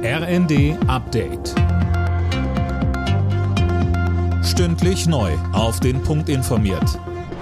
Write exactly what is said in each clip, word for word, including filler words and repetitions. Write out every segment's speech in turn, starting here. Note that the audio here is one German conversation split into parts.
R N D Update. Stündlich neu auf den Punkt informiert.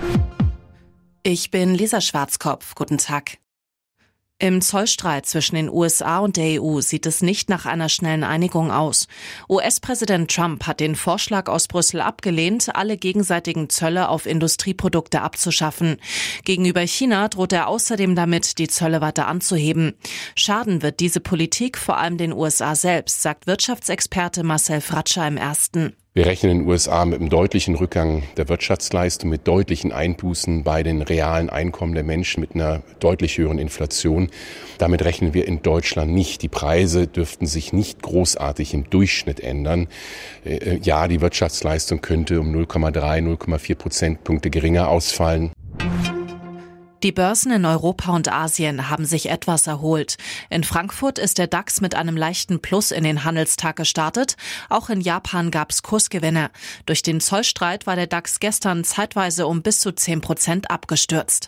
Ich bin Lisa Schwarzkopf. Guten Tag. Im Zollstreit zwischen den U S A und der E U sieht es nicht nach einer schnellen Einigung aus. U S-Präsident Trump hat den Vorschlag aus Brüssel abgelehnt, alle gegenseitigen Zölle auf Industrieprodukte abzuschaffen. Gegenüber China droht er außerdem damit, die Zölle weiter anzuheben. Schaden wird diese Politik vor allem den U S A selbst, sagt Wirtschaftsexperte Marcel Fratscher im Ersten. Wir rechnen in den U S A mit einem deutlichen Rückgang der Wirtschaftsleistung, mit deutlichen Einbußen bei den realen Einkommen der Menschen, mit einer deutlich höheren Inflation. Damit rechnen wir in Deutschland nicht. Die Preise dürften sich nicht großartig im Durchschnitt ändern. Ja, die Wirtschaftsleistung könnte um null Komma drei, null Komma vier Prozentpunkte geringer ausfallen. Die Börsen in Europa und Asien haben sich etwas erholt. In Frankfurt ist der DAX mit einem leichten Plus in den Handelstag gestartet. Auch in Japan gab es Kursgewinne. Durch den Zollstreit war der DAX gestern zeitweise um bis zu zehn Prozent abgestürzt.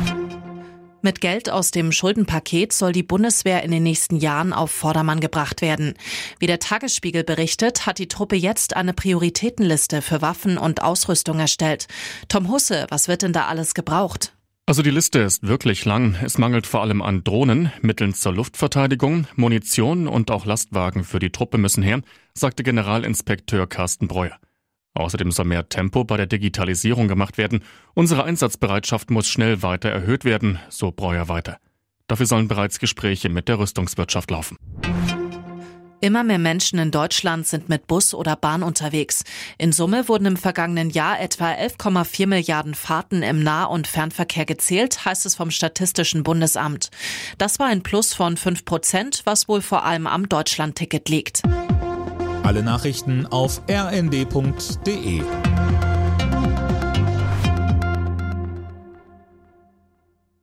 Mit Geld aus dem Schuldenpaket soll die Bundeswehr in den nächsten Jahren auf Vordermann gebracht werden. Wie der Tagesspiegel berichtet, hat die Truppe jetzt eine Prioritätenliste für Waffen und Ausrüstung erstellt. Tom Husse, was wird denn da alles gebraucht? Also die Liste ist wirklich lang. Es mangelt vor allem an Drohnen, Mitteln zur Luftverteidigung, Munition und auch Lastwagen für die Truppe müssen her, sagte Generalinspekteur Carsten Breuer. Außerdem soll mehr Tempo bei der Digitalisierung gemacht werden. Unsere Einsatzbereitschaft muss schnell weiter erhöht werden, so Breuer weiter. Dafür sollen bereits Gespräche mit der Rüstungswirtschaft laufen. Immer mehr Menschen in Deutschland sind mit Bus oder Bahn unterwegs. In Summe wurden im vergangenen Jahr etwa elf Komma vier Milliarden Fahrten im Nah- und Fernverkehr gezählt, heißt es vom Statistischen Bundesamt. Das war ein Plus von fünf Prozent, was wohl vor allem am Deutschlandticket liegt. Alle Nachrichten auf r n d punkt d e.